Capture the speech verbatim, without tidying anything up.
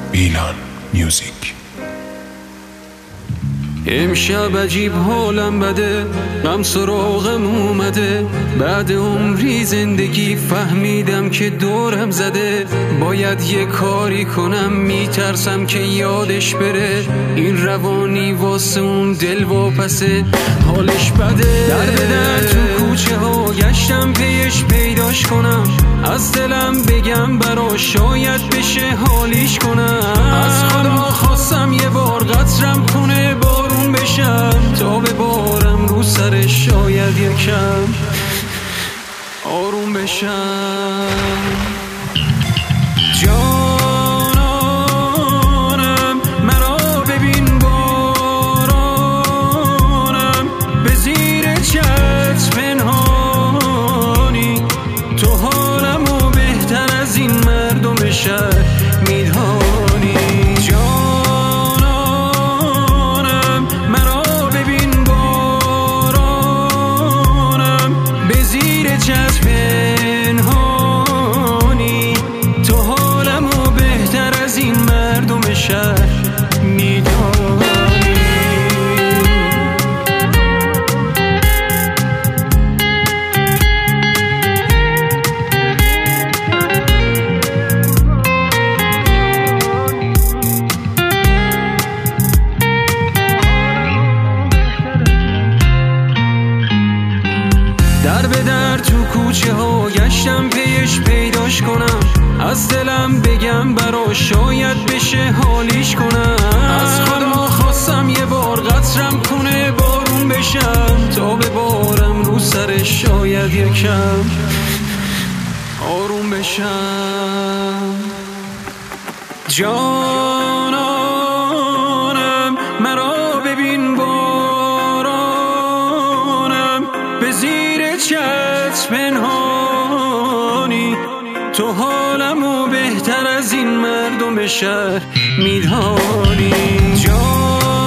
بیلان میوزیک. امشب عجیب حالم بده، غم سراغم اومده. بعد عمری زندگی فهمیدم که دورم زده. باید یه کاری کنم، میترسم که یادش بره. این روانی واسه اون دل واپسه، حالش بده. در به در تو کوچه ها گشتم پیش پیداش کنم. از دلم بگم برا شاید بشه حالیش کنم. از خدا خواستم یه بار قطرم کنه بارون بشم، تا به بارم رو سرش شاید یکم آروم بشم. جانانم مرا ببین بارانم، به زیر چتر پنهانی. تو حالمو بهتر از این مردم شهر میدانی. جانانم مرا ببین بارانم، به زیر چتر پنهانی. تو حالمو بهتر از این مردم شهر میدانی. در به در تو کوچه ها گشتم پیش پیداش کنم. از دلم بگم برا شاید بشه حالیش کنم. از خدا خواستم یه بار قطرم کنه بارون بشم، تا به بارم رو سرش شاید یکم آروم بشم. جانانم مرا ببین بارانم، به زیر چتر پنهانی. تو حالمو بهتر از این مردم شهر میدانی. جانانم